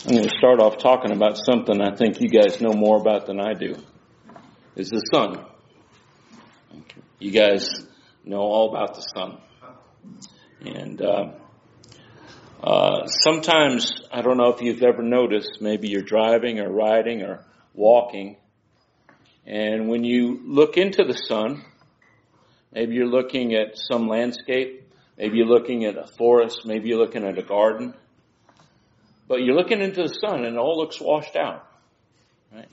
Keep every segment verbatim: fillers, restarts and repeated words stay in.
I'm going to start off talking about something I think you guys know more about than I do. Is the sun. You guys know all about the sun. And uh, uh, sometimes, I don't know if you've ever noticed, maybe you're driving or riding or walking, and when you look into the sun, maybe you're looking at some landscape, maybe you're looking at a forest, maybe you're looking at a garden, but you're looking into the sun and it all looks washed out, right?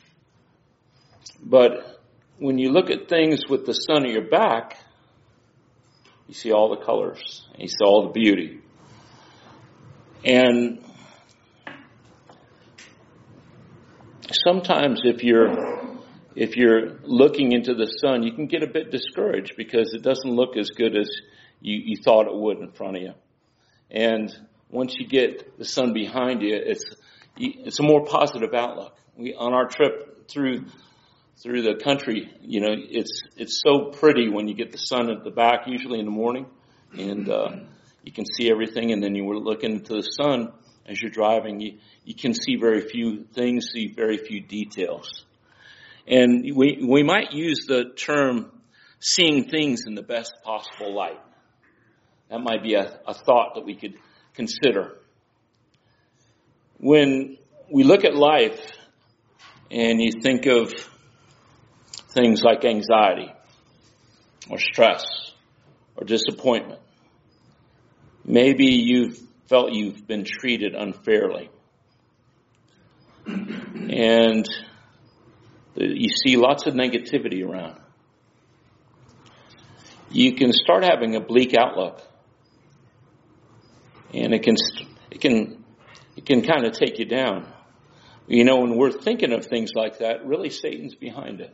But when you look at things with the sun at your back, you see all the colors, and you see all the beauty. And sometimes if you're if you're looking into the sun, you can get a bit discouraged because it doesn't look as good as you, you thought it would in front of you. And once you get the sun behind you, it's it's a more positive outlook. We on our trip through through the country, you know, it's it's so pretty when you get the sun at the back, usually in the morning, and uh, you can see everything. And then you were looking into the sun as you're driving, you you can see very few things, see very few details. And we we might use the term seeing things in the best possible light. That might be a, a thought that we could consider. When we look at life and you think of things like anxiety or stress or disappointment, maybe you've felt you've been treated unfairly. And you see lots of negativity around. You can start having a bleak outlook. And it can, it can, it can kind of take you down. You know, when we're thinking of things like that, really Satan's behind it.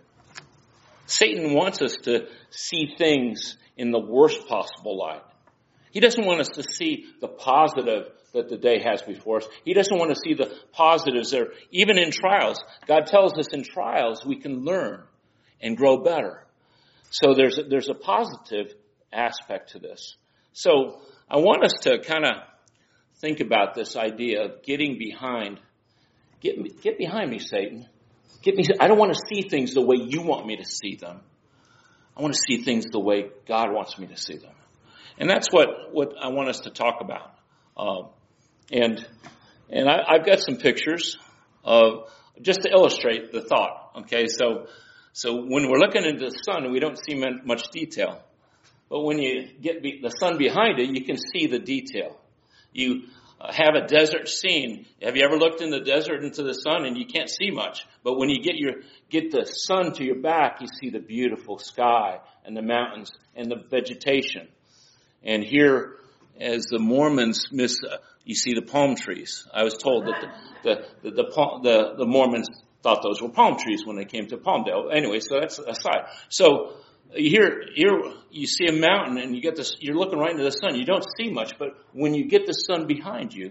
Satan wants us to see things in the worst possible light. He doesn't want us to see the positive that the day has before us. He doesn't want to see the positives there. Even in trials, God tells us in trials we can learn and grow better. So there's a, there's a positive aspect to this. So I want us to kind of think about this idea of getting behind. Get me, get behind me, Satan. Get me. I don't want to see things the way you want me to see them. I want to see things the way God wants me to see them. And that's what, what I want us to talk about. Um, and and I, I've got some pictures of just to illustrate the thought. Okay, so so when we're looking into the sun, we don't see much detail. But when you get be, the sun behind it, you can see the detail. You uh, have a desert scene. Have you ever looked in the desert into the sun and you can't see much? But when you get your get the sun to your back, you see the beautiful sky and the mountains and the vegetation. And here, as the Mormons miss, uh, you see the palm trees. I was told that the the the, the, the the Mormons thought those were palm trees when they came to Palmdale. Anyway, so that's aside. So Here, here you see a mountain, and you get this. You're looking right into the sun. You don't see much, but when you get the sun behind you,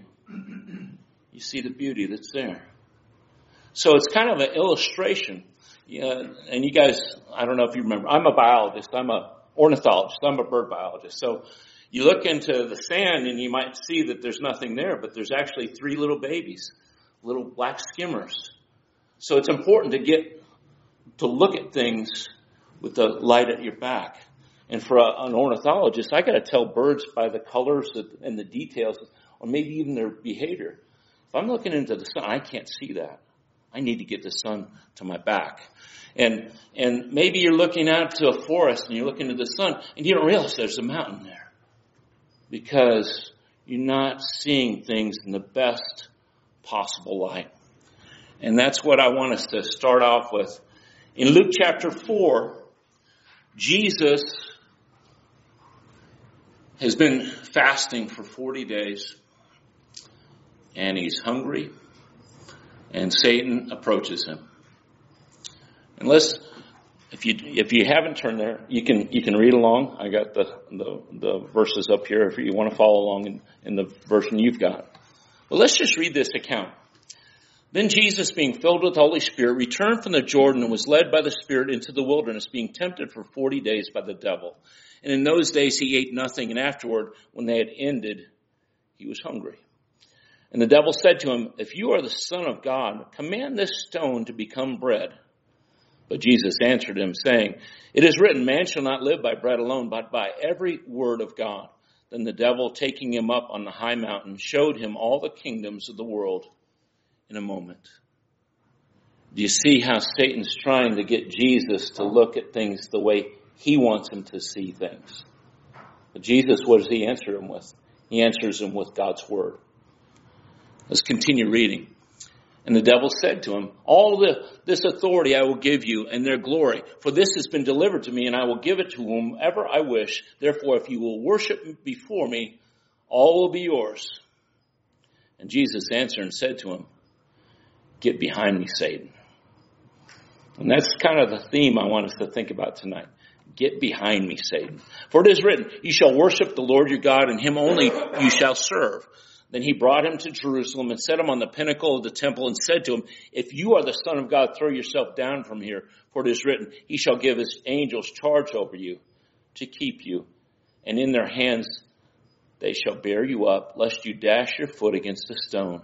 you see the beauty that's there. So it's kind of an illustration. Yeah, and you guys, I don't know if you remember. I'm a biologist. I'm a ornithologist. I'm a bird biologist. So you look into the sand, and you might see that there's nothing there, but there's actually three little babies, little black skimmers. So it's important to get to look at things with the light at your back. And for a, an ornithologist, I got to tell birds by the colors and the details, or maybe even their behavior. If I'm looking into the sun, I can't see that. I need to get the sun to my back. And and maybe you're looking out to a forest and you're looking to the sun and you don't realize there's a mountain there because you're not seeing things in the best possible light. And that's what I want us to start off with. In Luke chapter four, Jesus has been fasting for forty days, and he's hungry, and Satan approaches him. And let's, if you if you haven't turned there, you can you can read along. I got the the, the verses up here if you want to follow along in, in the version you've got. Well, let's just read this account. Then Jesus, being filled with the Holy Spirit, returned from the Jordan and was led by the Spirit into the wilderness, being tempted for forty days by the devil. And in those days he ate nothing, and afterward, when they had ended, he was hungry. And the devil said to him, if you are the Son of God, command this stone to become bread. But Jesus answered him, saying, it is written, man shall not live by bread alone, but by every word of God. Then the devil, taking him up on the high mountain, showed him all the kingdoms of the world in a moment. Do you see how Satan's trying to get Jesus to look at things the way he wants him to see things? But Jesus, what does he answer him with? He answers him with God's word. Let's continue reading. And the devil said to him, all the, this authority I will give you and their glory, for this has been delivered to me, and I will give it to whomever I wish. Therefore, if you will worship before me, all will be yours. And Jesus answered and said to him, get behind me, Satan. And that's kind of the theme I want us to think about tonight. Get behind me, Satan. For it is written, you shall worship the Lord your God, and him only you shall serve. Then he brought him to Jerusalem and set him on the pinnacle of the temple and said to him, if you are the Son of God, throw yourself down from here. For it is written, he shall give his angels charge over you to keep you. And in their hands they shall bear you up, lest you dash your foot against a stone.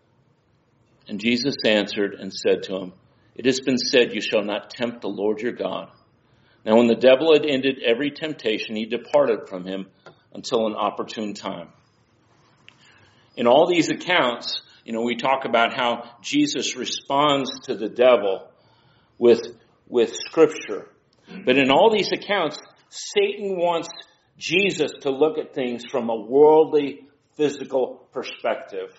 And Jesus answered and said to him, it has been said, you shall not tempt the Lord your God. Now when the devil had ended every temptation, he departed from him until an opportune time. In all these accounts, you know, we talk about how Jesus responds to the devil with, with scripture. But in all these accounts, Satan wants Jesus to look at things from a worldly, physical perspective.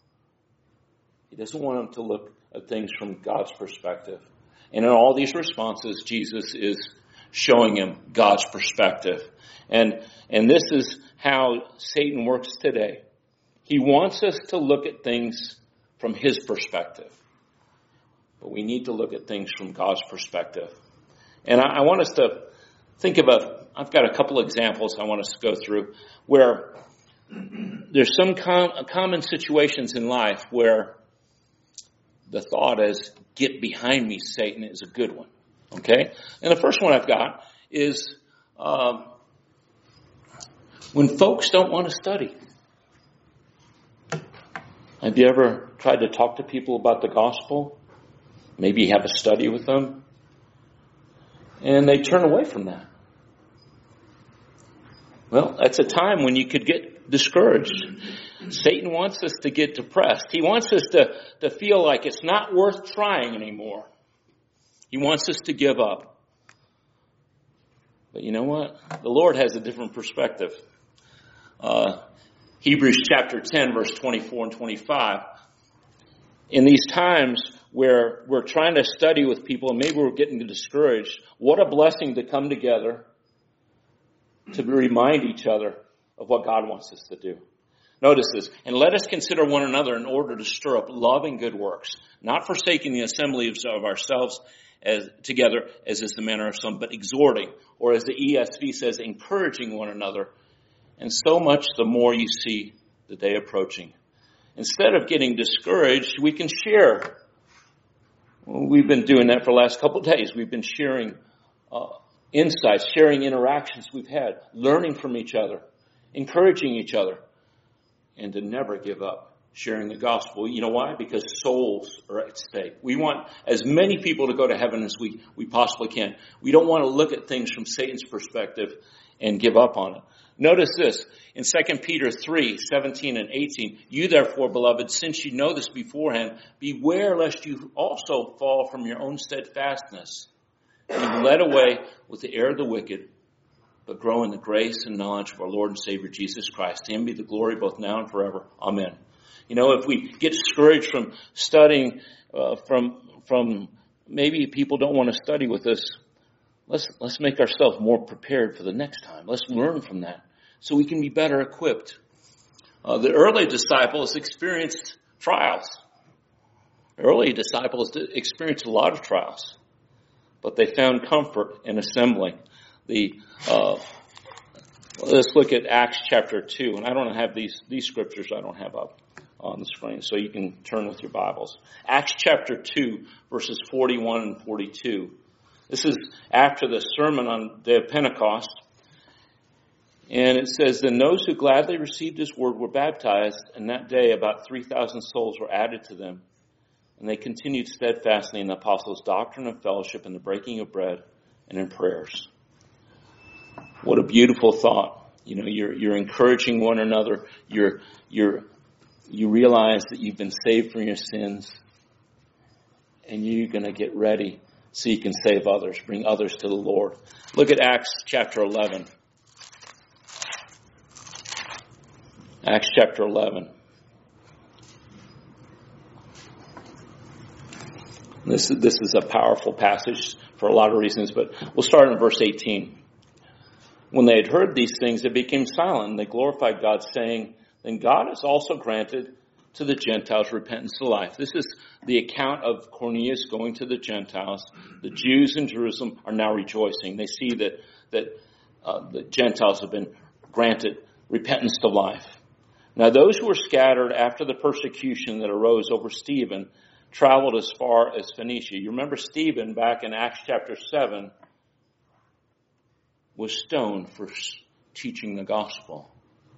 He doesn't want him to look at things from God's perspective. And in all these responses, Jesus is showing him God's perspective. And, and this is how Satan works today. He wants us to look at things from his perspective. But we need to look at things from God's perspective. And I, I want us to think about, I've got a couple examples I want us to go through where there's some com- common situations in life where the thought is, get behind me, Satan, is a good one. Okay? And the first one I've got is um, when folks don't want to study. Have you ever tried to talk to people about the gospel? Maybe you have a study with them. And they turn away from that. Well, that's a time when you could get discouraged. Satan wants us to get depressed. He wants us to, to feel like it's not worth trying anymore. He wants us to give up. But you know what? The Lord has a different perspective. Uh, Hebrews chapter ten, verse twenty-four and twenty-five. In these times where we're trying to study with people and maybe we're getting discouraged, what a blessing to come together to remind each other of what God wants us to do. Notice this. And let us consider one another in order to stir up love and good works, not forsaking the assembly of ourselves as together, as is the manner of some, but exhorting, or as the E S V says, encouraging one another. And so much the more you see the day approaching. Instead of getting discouraged, we can share. We've been doing that for the last couple of days. We've been sharing uh, insights, sharing interactions we've had, learning from each other, encouraging each other, and to never give up sharing the gospel. You know why? Because souls are at stake. We want as many people to go to heaven as we, we possibly can. We don't want to look at things from Satan's perspective and give up on it. Notice this, in Second Peter three, seventeen and eighteen, you therefore, beloved, since you know this beforehand, beware lest you also fall from your own steadfastness, being led away with the error of the wicked, but grow in the grace and knowledge of our Lord and Savior Jesus Christ. To him be the glory both now and forever. Amen. You know, if we get discouraged from studying, uh, from from maybe people don't want to study with us, let's let's make ourselves more prepared for the next time. Let's learn from that so we can be better equipped. Uh, the early disciples experienced trials. Early disciples experienced a lot of trials, but they found comfort in assembling. The uh, let's look at Acts chapter two, and I don't have these these scriptures. I don't have up on the screen, so you can turn with your Bibles. Acts chapter two, verses forty-one and forty-two. This is after the sermon on the day of Pentecost. And it says, then those who gladly received his word were baptized, and that day about three thousand souls were added to them. And they continued steadfastly in the apostles' doctrine and fellowship, in the breaking of bread, and in prayers. What a beautiful thought. You know, you're you're encouraging one another. You're you're you realize that you've been saved from your sins, and you're going to get ready so you can save others, bring others to the Lord. Look at Acts chapter eleven. Acts chapter eleven. This is, this is a powerful passage for a lot of reasons, but we'll start in verse eighteen. When they had heard these things, they became silent, and they glorified God, saying, then God has also granted to the Gentiles repentance to life. This is the account of Cornelius going to the Gentiles. The Jews in Jerusalem are now rejoicing. They see that, that uh, the Gentiles have been granted repentance to life. Now those who were scattered after the persecution that arose over Stephen traveled as far as Phoenicia. You remember Stephen back in Acts chapter seven was stoned for teaching the gospel.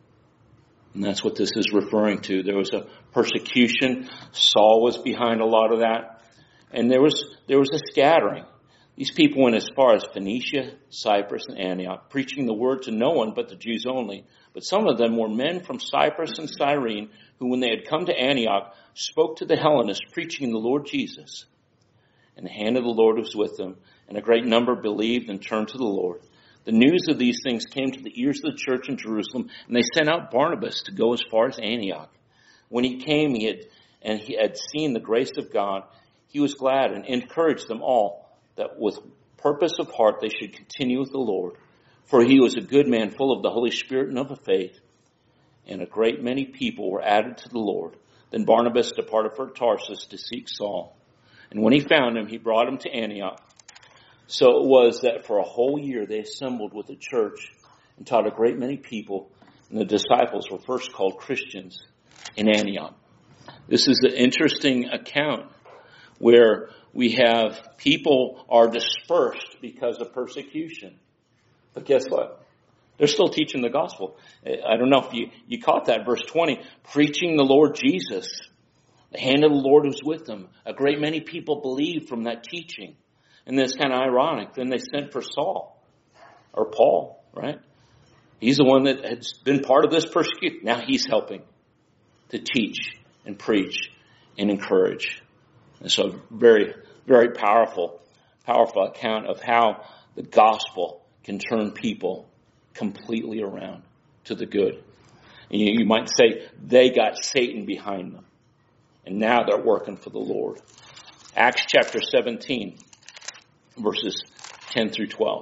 And that's what this is referring to. There was a persecution. Saul was behind a lot of that. And there was there was a scattering. These people went as far as Phoenicia, Cyprus, and Antioch, preaching the word to no one but the Jews only. But some of them were men from Cyprus and Cyrene, who when they had come to Antioch, spoke to the Hellenists, preaching the Lord Jesus. And the hand of the Lord was with them, and a great number believed and turned to the Lord. The news of these things came to the ears of the church in Jerusalem, and they sent out Barnabas to go as far as Antioch. When he came, he had, and he had seen the grace of God, he was glad and encouraged them all that with purpose of heart they should continue with the Lord. For he was a good man, full of the Holy Spirit and of the faith, and a great many people were added to the Lord. Then Barnabas departed for Tarsus to seek Saul. And when he found him, he brought him to Antioch. So it was that for a whole year they assembled with the church and taught a great many people, and the disciples were first called Christians in Antioch. This is an interesting account where we have people are dispersed because of persecution. But guess what? They're still teaching the gospel. I don't know if you, you caught that, verse twenty, preaching the Lord Jesus. The hand of the Lord was with them. A great many people believed from that teaching. And that's kind of ironic. Then they sent for Saul, or Paul, right? He's the one that has been part of this persecution. Now he's helping to teach and preach and encourage. And so very, very powerful, powerful account of how the gospel can turn people completely around to the good. And you, you might say they got Satan behind them. And now they're working for the Lord. Acts chapter seventeen, verses ten through twelve.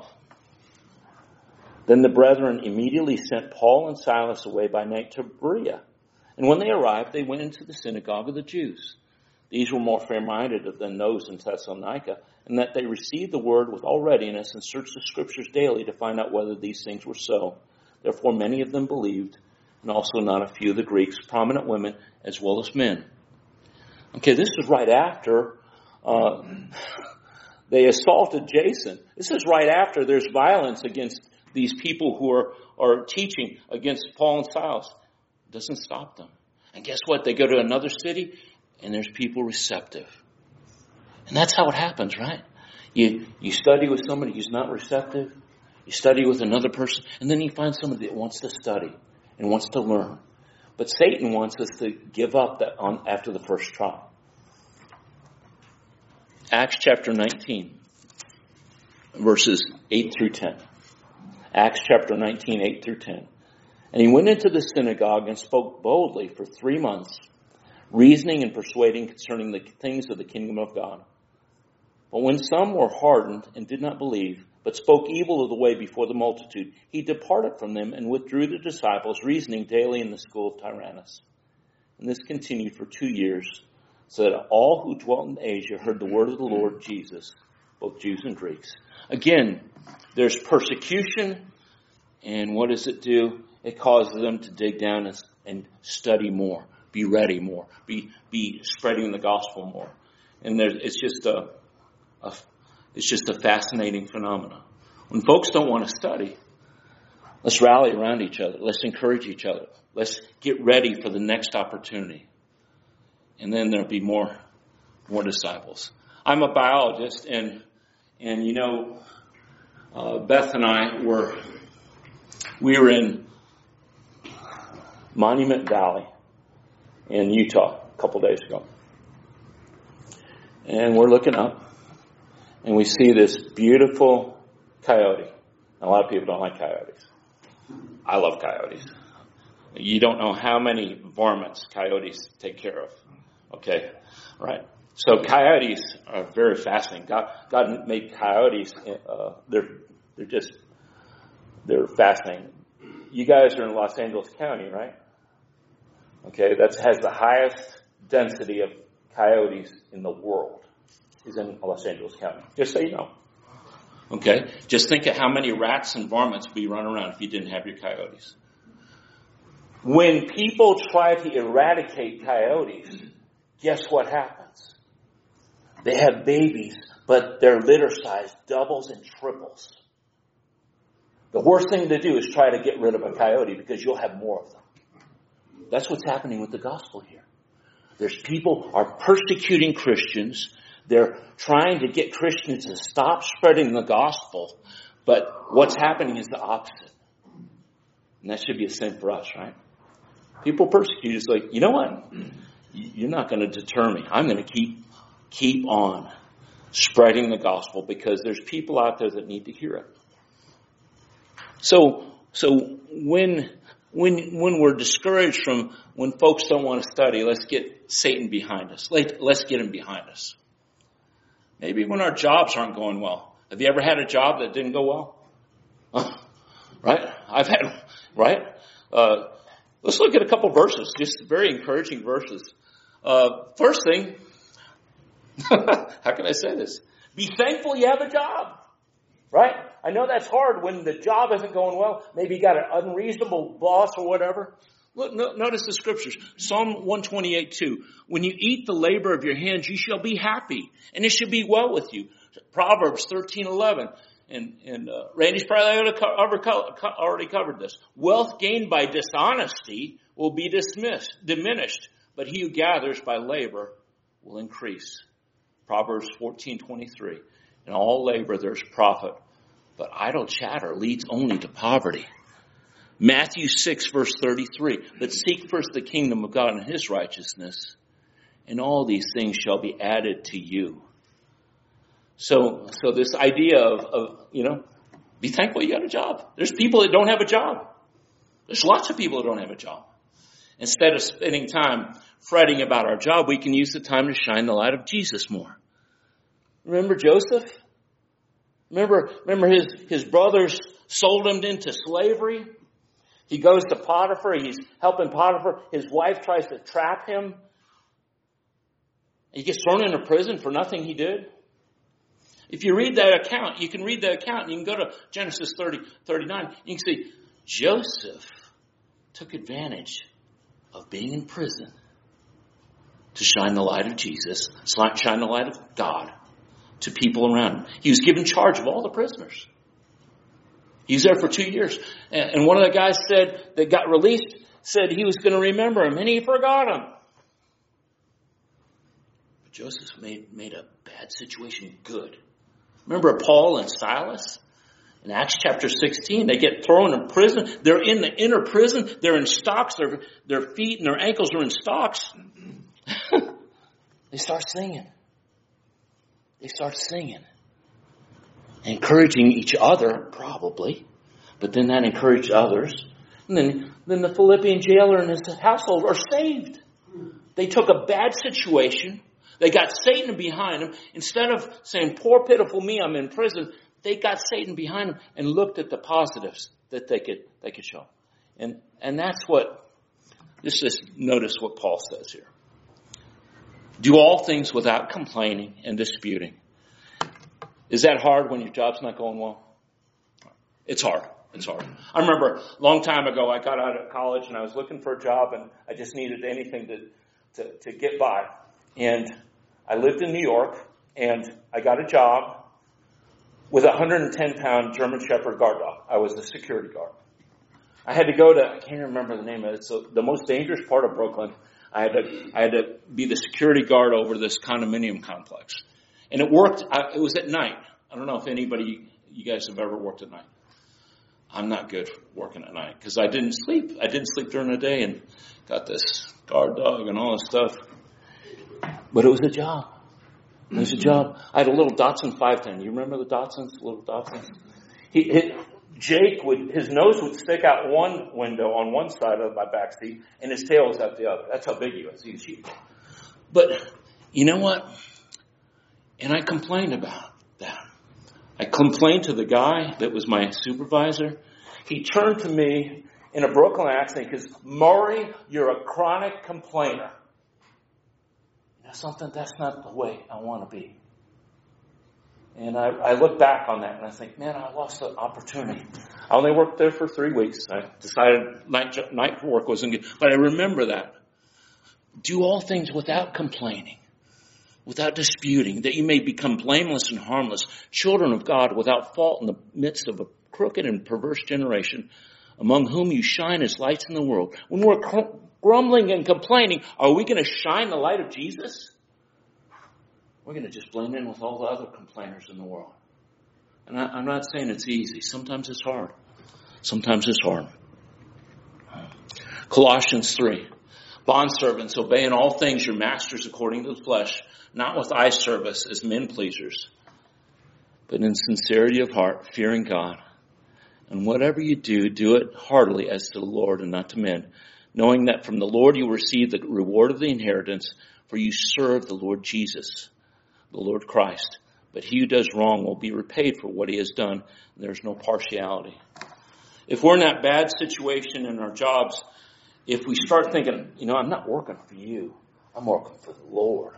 Then the brethren immediately sent Paul and Silas away by night to Berea. And when they arrived, they went into the synagogue of the Jews. These were more fair-minded than those in Thessalonica, and that they received the word with all readiness and searched the scriptures daily to find out whether these things were so. Therefore many of them believed, and also not a few of the Greeks, prominent women as well as men. Okay, this is right after uh, they assaulted Jason. This is right after there's violence against these people who are, are teaching against Paul and Silas. It doesn't stop them. And guess what? They go to another city, and there's people receptive. And that's how it happens, right? You you study with somebody who's not receptive. You study with another person, and then you find somebody that wants to study and wants to learn. But Satan wants us to give up that on after the first trial. Acts chapter nineteen, verses eight through ten. Acts chapter nineteen, eight through ten. And he went into the synagogue and spoke boldly for three months, reasoning and persuading concerning the things of the kingdom of God. But when some were hardened and did not believe, but spoke evil of the way before the multitude, he departed from them and withdrew the disciples, reasoning daily in the school of Tyrannus. And this continued for two years, so that all who dwelt in Asia heard the word of the Lord Jesus, both Jews and Greeks. Again, there's persecution, and what does it do? It causes them to dig down and, and study more, be ready more, be be spreading the gospel more. And there, it's just a, a it's just a fascinating phenomenon. When folks don't want to study, Let's rally around each other. Let's encourage each other. Let's get ready for the next opportunity. And then there'll be more, more disciples. I'm a biologist, and, and you know, uh, Beth and I were, we were in Monument Valley in Utah a couple days ago. And we're looking up, and we see this beautiful coyote. A lot of people don't like coyotes. I love coyotes. You don't know how many varmints coyotes take care of. Okay? Right. So coyotes are very fascinating. God, God made coyotes, uh, they're, they're just, they're fascinating. You guys are in Los Angeles County, right? Okay, that has the highest density of coyotes in the world is in Los Angeles County. Just so you know. Okay? Just think of how many rats and varmints would be running around if you didn't have your coyotes. When people try to eradicate coyotes, guess what happens? They have babies, but their litter size doubles and triples. The worst thing to do is try to get rid of a coyote because you'll have more of them. That's what's happening with the gospel here. There's people are persecuting Christians. They're trying to get Christians to stop spreading the gospel. But what's happening is the opposite. And that should be a sin for us, right? People persecute us like, you know what? You're not going to deter me. I'm going to keep, keep on spreading the gospel because there's people out there that need to hear it. So, so when, when, when we're discouraged from, when folks don't want to study, let's get Satan behind us. Let, let's get him behind us. Maybe when our jobs aren't going well. Have you ever had a job that didn't go well? Right? I've had, right? Uh, let's look at a couple verses, just very encouraging verses. Uh, first thing, how can I say this? Be thankful you have a job, right? I know that's hard when the job isn't going well. Maybe you got an unreasonable boss or whatever. Look, no, notice the scriptures. Psalm one twenty-eight two. When you eat the labor of your hands, you shall be happy, and it shall be well with you. Proverbs thirteen eleven. And, and uh, Randy's probably already covered this. Wealth gained by dishonesty will be dismissed, diminished, but he who gathers by labor will increase. Proverbs fourteen twenty-three. In all labor there's profit, but idle chatter leads only to poverty. Matthew six verse thirty-three. But seek first the kingdom of God and his righteousness, and all these things shall be added to you. So, so this idea of, of, you know, be thankful you got a job. There's people that don't have a job. There's lots of people that don't have a job. Instead of spending time fretting about our job, we can use the time to shine the light of Jesus more. Remember Joseph? Remember, remember his, his brothers sold him into slavery? He goes to Potiphar. He's helping Potiphar. His wife tries to trap him. He gets thrown into prison for nothing he did. If you read that account, you can read that account and you can go to Genesis thirty, thirty-nine. You can see Joseph took advantage of being in prison to shine the light of Jesus, shine the light of God to people around him. He was given charge of all the prisoners. He was there for two years. And one of the guys said that got released said he was going to remember him, and he forgot him. But Joseph made, made a bad situation good. Remember Paul and Silas? In Acts chapter sixteen, they get thrown in prison. They're in the inner prison. They're in stocks. Their, their feet and their ankles are in stocks. They start singing. They start singing. Encouraging each other, probably. But then that encouraged others. And then, then the Philippian jailer and his household are saved. They took a bad situation. They got Satan behind them. Instead of saying, poor pitiful me, I'm in prison, they got Satan behind them and looked at the positives that they could they could show. And and that's what, just, just notice what Paul says here. Do all things without complaining and disputing. Is that hard when your job's not going well? It's hard. It's hard. I remember a long time ago, I got out of college and I was looking for a job and I just needed anything to, to, to get by. And I lived in New York and I got a job with a one hundred ten pound German Shepherd guard dog. I was a security guard. I had to go to, I can't remember the name of it. It's the most dangerous part of Brooklyn. I had to, I had to be the security guard over this condominium complex. And it worked, I, it was at night. I don't know if anybody, you guys have ever worked at night. I'm not good for working at night because I didn't sleep. I didn't sleep during the day and got this guard dog and all this stuff. But it was a job. It was a job. I had a little Datsun five ten. You remember the Datsuns? Little Datsuns? He, he, Jake would, his nose would stick out one window on one side of my back seat and his tail was out the other. That's how big he was. He was huge. But you know what? And I complained about that. I complained to the guy that was my supervisor. He turned to me in a Brooklyn accent because, Murray, you're a chronic complainer. You know something? That's not the way I want to be. And I, I look back on that and I think, man, I lost the opportunity. I only worked there for three weeks. I decided night, night work wasn't good. But I remember that. Do all things without complaining, without disputing, that you may become blameless and harmless, children of God without fault in the midst of a crooked and perverse generation, among whom you shine as lights in the world. When we're grumbling and complaining, are we going to shine the light of Jesus? We're going to just blend in with all the other complainers in the world. And I, I'm not saying it's easy. Sometimes it's hard. Sometimes it's hard. Colossians three. Bondservants, obey in all things your masters according to the flesh, not with eye service as men pleasers, but in sincerity of heart, fearing God. And whatever you do, do it heartily as to the Lord and not to men, knowing that from the Lord you will receive the reward of the inheritance, for you serve the Lord Jesus, the Lord Christ. But he who does wrong will be repaid for what he has done. And there's no partiality. If we're in that bad situation in our jobs, if we start thinking, you know, I'm not working for you, I'm working for the Lord.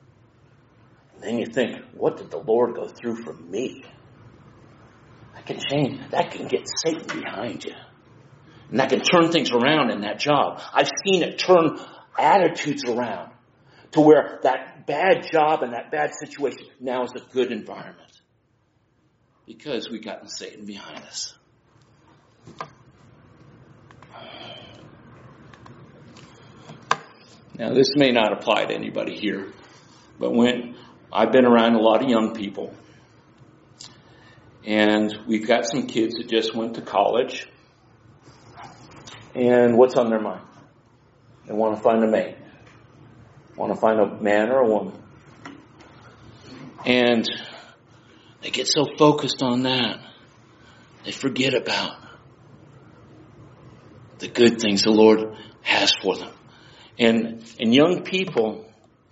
And then you think, what did the Lord go through for me? That can change. That can get Satan behind you. And that can turn things around in that job. I've seen it turn attitudes around to where that bad job and that bad situation now is a good environment. Because we've gotten Satan behind us. Now, this may not apply to anybody here, but when I've been around a lot of young people, and we've got some kids that just went to college, and what's on their mind? They want to find a mate, want to find a man or a woman, and they get so focused on that, they forget about the good things the Lord has for them. And and young people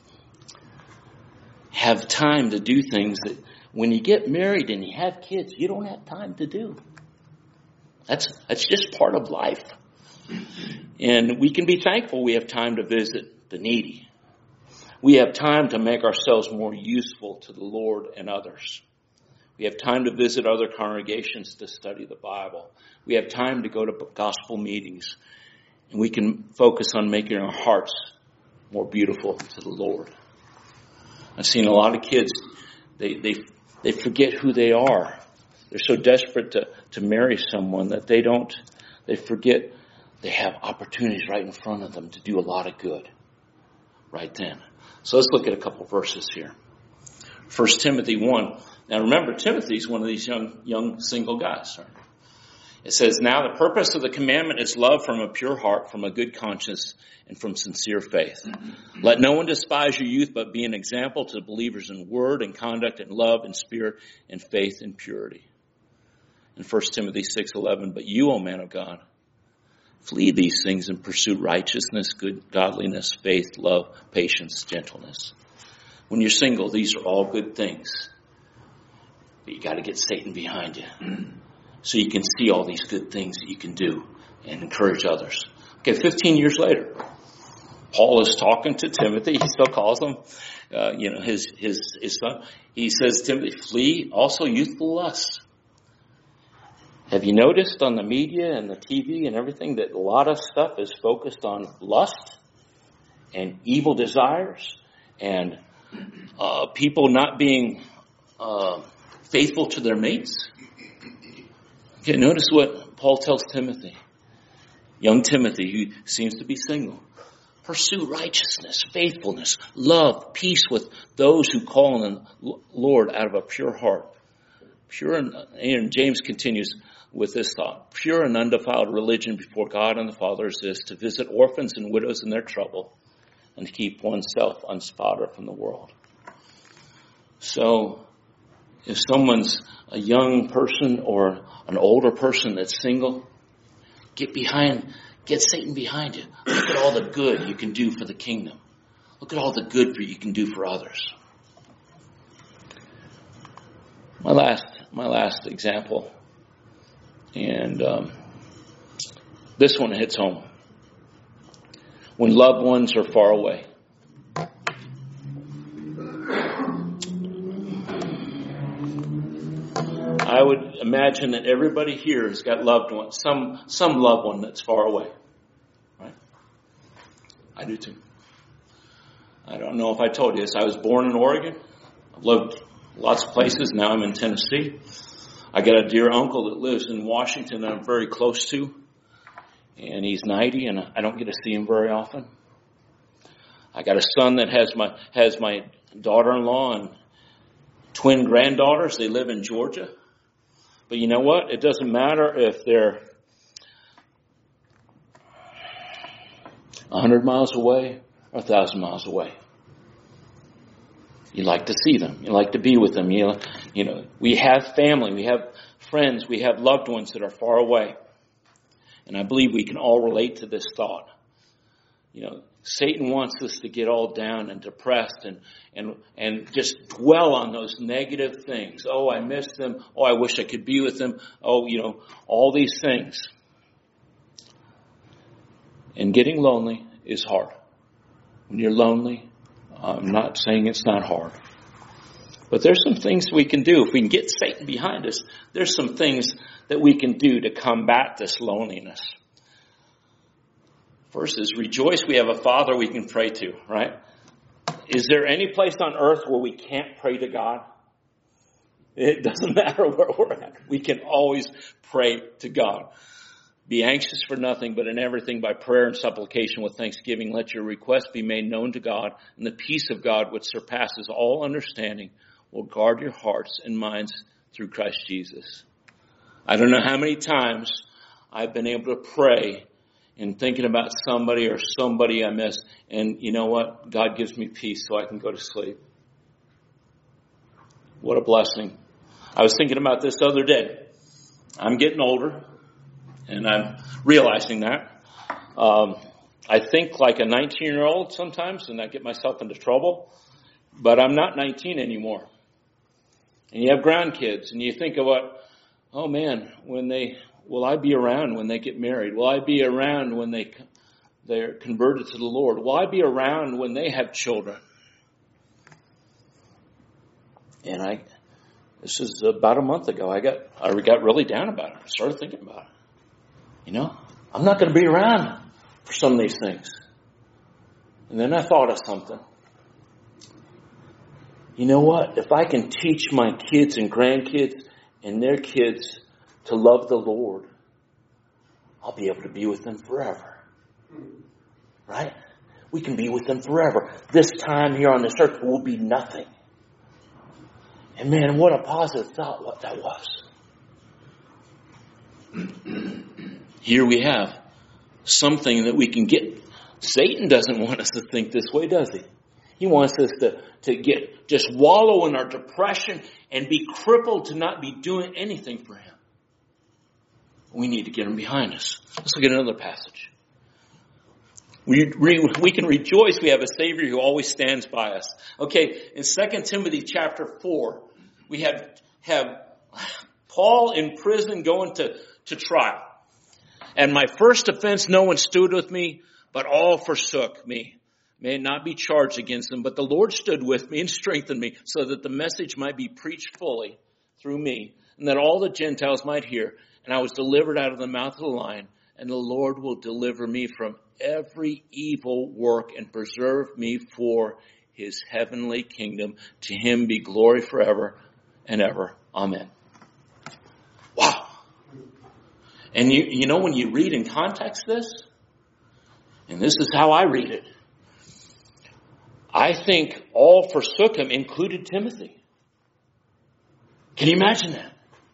have time to do things that when you get married and you have kids, you don't have time to do. That's that's just part of life. And we can be thankful we have time to visit the needy. We have time to make ourselves more useful to the Lord and others. We have time to visit other congregations to study the Bible. We have time to go to gospel meetings. And we can focus on making our hearts more beautiful to the Lord. I've seen a lot of kids, they they they forget who they are. They're so desperate to, to marry someone that they don't, they forget they have opportunities right in front of them to do a lot of good right then. So let's look at a couple verses here. First Timothy one. Now remember, Timothy's one of these young young single guys, right? It says, now the purpose of the commandment is love from a pure heart, from a good conscience, and from sincere faith. Let no one despise your youth, but be an example to believers in word and conduct and love and spirit and faith and purity. In First Timothy six eleven, but you, O man of God, flee these things and pursue righteousness, good godliness, faith, love, patience, gentleness. When you're single, these are all good things. But you got to get Satan behind you. So you can see all these good things that you can do and encourage others. Okay, fifteen years later, Paul is talking to Timothy. He still calls him, uh, you know, his, his, his son. He says, Timothy, flee also youthful lusts. Have you noticed on the media and the T V and everything that a lot of stuff is focused on lust and evil desires and uh, people not being uh, faithful to their mates? Okay, notice what Paul tells Timothy. Young Timothy, who seems to be single. Pursue righteousness, faithfulness, love, peace with those who call on the Lord out of a pure heart. Pure and, and James continues with this thought. Pure and undefiled religion before God and the Father is this, to visit orphans and widows in their trouble and to keep oneself unspotted from the world. So, if someone's a young person or an older person that's single, get behind, get Satan behind you. Look at all the good you can do for the kingdom. Look at all the good you can do for others. My last, my last example, and um, this one hits home. When loved ones are far away. I would imagine that everybody here has got loved ones, some some loved one that's far away. Right? I do too. I don't know if I told you this. I was born in Oregon. I've lived lots of places. Now I'm in Tennessee. I got a dear uncle that lives in Washington that I'm very close to. And he's ninety, and I don't get to see him very often. I got a son that has my has my daughter-in-law and twin granddaughters. They live in Georgia. But you know what? It doesn't matter if they're a hundred miles away or a thousand miles away. You like to see them. You like to be with them. You, you know, we have family. We have friends. We have loved ones that are far away. And I believe we can all relate to this thought. You know, Satan wants us to get all down and depressed and, and, and just dwell on those negative things. Oh, I miss them. Oh, I wish I could be with them. Oh, you know, all these things. And getting lonely is hard. When you're lonely, I'm not saying it's not hard. But there's some things we can do. If we can get Satan behind us, there's some things that we can do to combat this loneliness. First is rejoice we have a Father we can pray to, right? Is there any place on earth where we can't pray to God? It doesn't matter where we're at. We can always pray to God. Be anxious for nothing, but in everything by prayer and supplication with thanksgiving, let your requests be made known to God, and the peace of God, which surpasses all understanding, will guard your hearts and minds through Christ Jesus. I don't know how many times I've been able to pray and thinking about somebody or somebody I miss. And you know what? God gives me peace so I can go to sleep. What a blessing. I was thinking about this other day. I'm getting older, and I'm realizing that. Um, I think like a nineteen-year-old sometimes, and I get myself into trouble. But I'm not nineteen anymore. And you have grandkids, and you think of what, oh man, when they... Will I be around when they get married? Will I be around when they, they're converted to the Lord? Will I be around when they have children? And I, this is about a month ago, I got, I got really down about it. I started thinking about it. You know, I'm not going to be around for some of these things. And then I thought of something. You know what? If I can teach my kids and grandkids and their kids to love the Lord, I'll be able to be with them forever. Right? We can be with them forever. This time here on this earth will be nothing. And man, what a positive thought what that was. Here we have something that we can get. Satan doesn't want us to think this way, does he? He wants us to, to get just wallow in our depression and be crippled to not be doing anything for him. We need to get him behind us. Let's look at another passage. We, we, we can rejoice we have a Savior who always stands by us. Okay, in Second Timothy chapter four, we have, have Paul in prison going to, to trial. And my first offense, no one stood with me, but all forsook me. May it not be charged against them, but the Lord stood with me and strengthened me so that the message might be preached fully through me, and that all the Gentiles might hear. And I was delivered out of the mouth of the lion, and the Lord will deliver me from every evil work and preserve me for his heavenly kingdom. To him be glory forever and ever. Amen. Wow. And you, you know when you read in context this, and this is how I read it, I think all forsook him, included Timothy. Can you imagine that?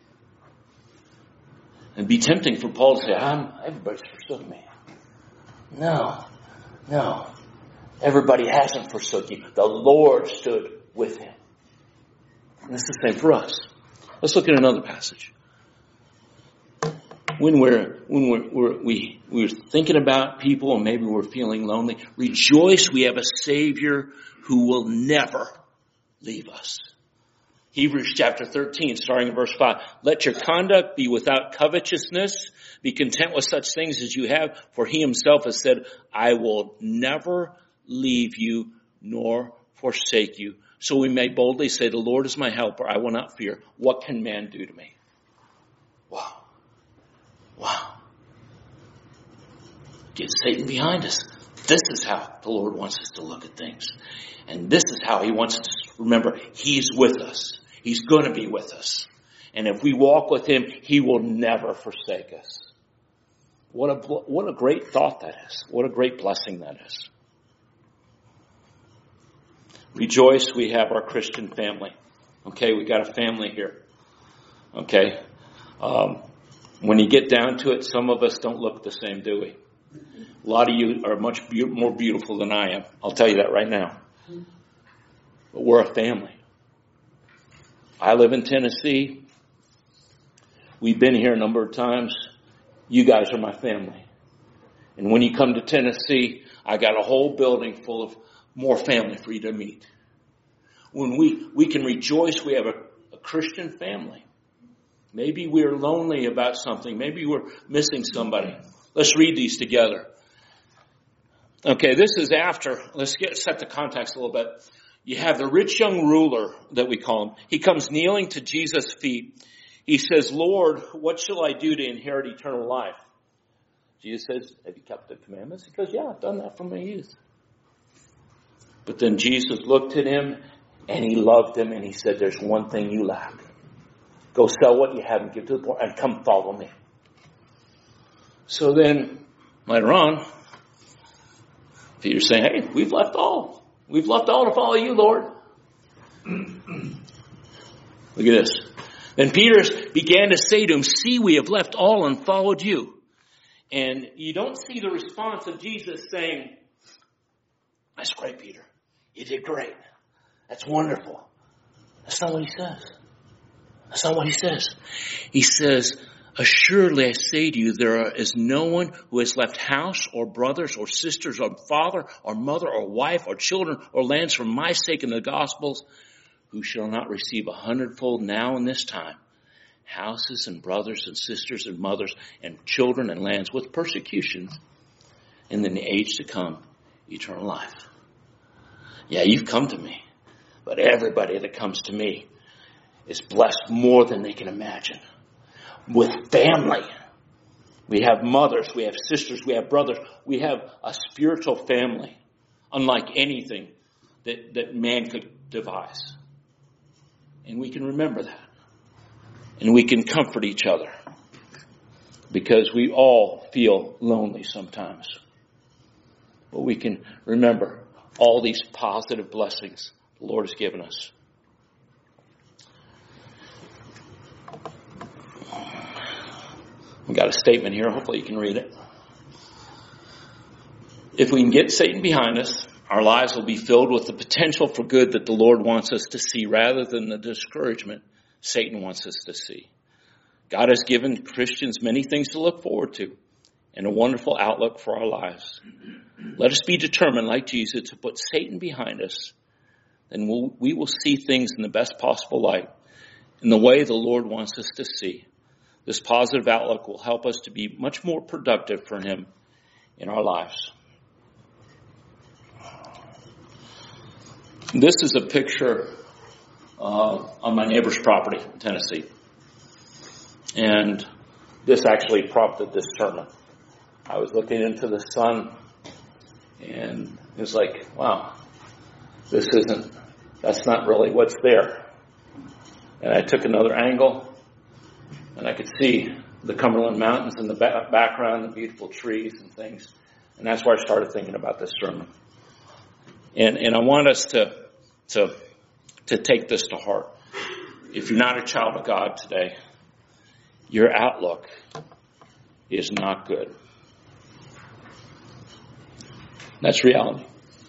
It'd be tempting for Paul to say, I'm, everybody's forsook me. No, no. Everybody hasn't forsook you. The Lord stood with him. And it's the same for us. Let's look at another passage. When we're when we're, we're we we're thinking about people and maybe we're feeling lonely, rejoice, we have a Savior who will never leave us. Hebrews chapter thirteen, starting in verse five. Let your conduct be without covetousness. Be content with such things as you have, for he himself has said, I will never leave you nor forsake you. So we may boldly say, the Lord is my helper. I will not fear. What can man do to me? Wow. Wow. Get Satan behind us. This is how the Lord wants us to look at things. And this is how he wants us to remember he's with us. He's going to be with us. And if we walk with him, he will never forsake us. What a, what a great thought that is. What a great blessing that is. Rejoice, we have our Christian family. Okay, we got a family here. Okay. Um, when you get down to it, some of us don't look the same, do we? A lot of you are much be- more beautiful than I am. I'll tell you that right now. But we're a family. I live in Tennessee. We've been here a number of times. You guys are my family. And when you come to Tennessee, I got a whole building full of more family for you to meet. When we, we can rejoice we have a, a Christian family. Maybe we're lonely about something. Maybe we're missing somebody. Let's read these together. Okay, this is after. Let's get set the context a little bit. You have the rich young ruler that we call him. He comes kneeling to Jesus' feet. He says, Lord, what shall I do to inherit eternal life? Jesus says, have you kept the commandments? He goes, yeah, I've done that from my youth. But then Jesus looked at him and he loved him and he said, there's one thing you lack. Go sell what you have and give to the poor and come follow me. So then later on, Peter's saying, hey, we've left all. We've left all to follow you, Lord. Look at this. Then Peter began to say to him, see, we have left all and followed you. And you don't see the response of Jesus saying, that's great, Peter. You did great. That's wonderful. That's not what he says. That's not what he says. He says, assuredly I say to you, there is no one who has left house or brothers or sisters or father or mother or wife or children or lands for my sake in the Gospels who shall not receive a hundredfold now in this time. Houses and brothers and sisters and mothers and children and lands with persecutions. And in the age to come, eternal life. Yeah, you've come to me. But everybody that comes to me is blessed more than they can imagine. With family. We have mothers, we have sisters, we have brothers. We have a spiritual family. Unlike anything that, that man could devise. And we can remember that. And we can comfort each other. Because we all feel lonely sometimes. But we can remember all these positive blessings the Lord has given us. We got a statement here. Hopefully you can read it. If we can get Satan behind us, our lives will be filled with the potential for good that the Lord wants us to see rather than the discouragement Satan wants us to see. God has given Christians many things to look forward to and a wonderful outlook for our lives. Let us be determined, like Jesus, to put Satan behind us. Then we'll, we will see things in the best possible light, in the way the Lord wants us to see. This positive outlook will help us to be much more productive for him in our lives. This is a picture uh, on my neighbor's property in Tennessee. And this actually prompted this sermon. I was looking into the sun and it was like, wow, this isn't, that's not really what's there. And I took another angle and I could see the Cumberland Mountains in the ba- background, the beautiful trees and things. And that's where I started thinking about this sermon. And and I want us to to to take this to heart. If you're not a child of God today, your outlook is not good. That's reality.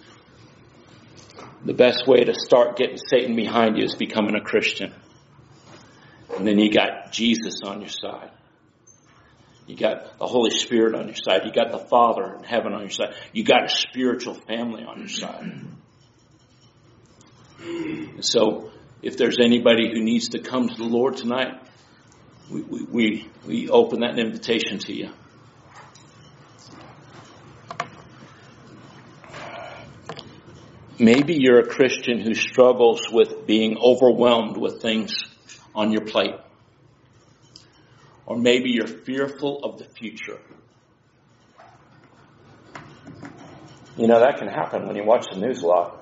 The best way to start getting Satan behind you is becoming a Christian. And then you got Jesus on your side. You got the Holy Spirit on your side. You got the Father in heaven on your side. You got a spiritual family on your side. And so, if there's anybody who needs to come to the Lord tonight, we, we, we, we open that invitation to you. Maybe you're a Christian who struggles with being overwhelmed with things on your plate. Or maybe you're fearful of the future. You know, that can happen when you watch the news a lot.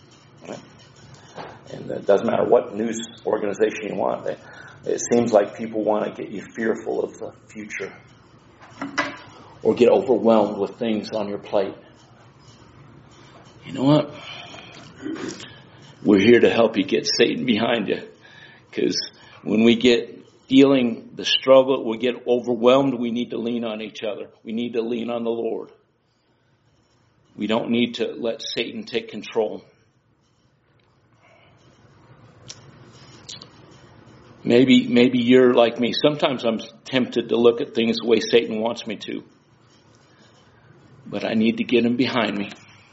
And it doesn't matter what news organization you want. It seems like people want to get you fearful of the future. Or get overwhelmed with things on your plate. You know what? We're here to help you get Satan behind you. Because when we get feeling the struggle, we get overwhelmed, we need to lean on each other. We need to lean on the Lord. We don't need to let Satan take control. Maybe, maybe you're like me. Sometimes I'm tempted to look at things the way Satan wants me to. But I need to get him behind me.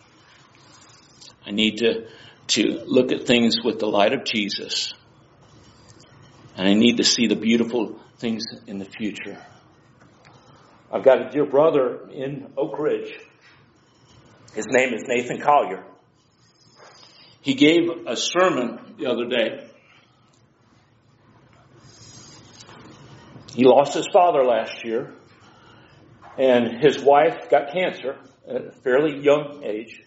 I need to, to look at things with the light of Jesus. And I need to see the beautiful things in the future. I've got a dear brother in Oak Ridge. His name is Nathan Collier. He gave a sermon the other day. He lost his father last year. And his wife got cancer at a fairly young age.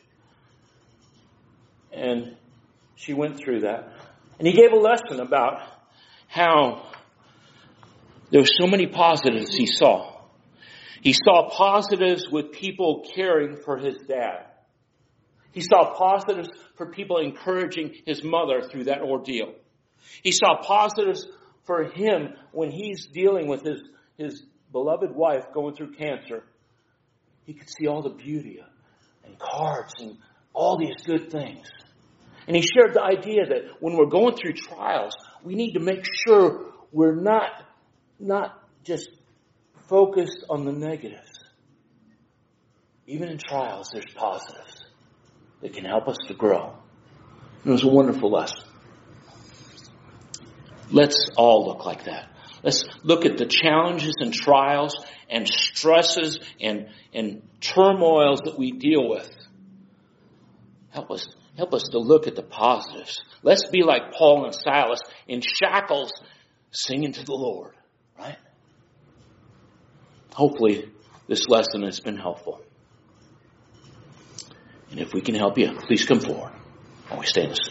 And she went through that. And he gave a lesson about how there were so many positives he saw. He saw positives with people caring for his dad. He saw positives for people encouraging his mother through that ordeal. He saw positives for him when he's dealing with his, his beloved wife going through cancer. He could see all the beauty and cards and all these good things. And he shared the idea that when we're going through trials, we need to make sure we're not, not just focused on the negatives. Even in trials, there's positives that can help us to grow. It was a wonderful lesson. Let's all look like that. Let's look at the challenges and trials and stresses and, and turmoils that we deal with. Help us Help us to look at the positives. Let's be like Paul and Silas in shackles singing to the Lord, right? Hopefully this lesson has been helpful. And if we can help you, please come forward while we stand and sing.